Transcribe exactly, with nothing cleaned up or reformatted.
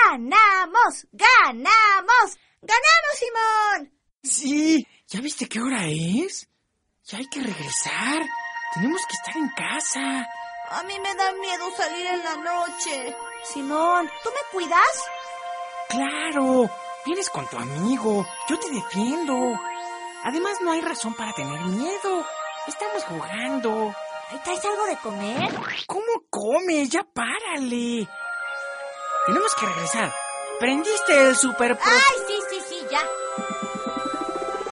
¡Ganamos! ¡Ganamos! ¡Ganamos, Simón! Sí, ¿ya viste qué hora es? Ya hay que regresar. Tenemos que estar en casa. A mí me da miedo salir en la noche. Simón, ¿tú me cuidas? ¡Claro! Vienes con tu amigo. Yo te defiendo. Además, no hay razón para tener miedo. Estamos jugando. ¿Ahí traes algo de comer? ¿Cómo comes? Ya párale. Tenemos que regresar. ¿Prendiste el super pro... ¡Ay, sí, sí, sí, ya!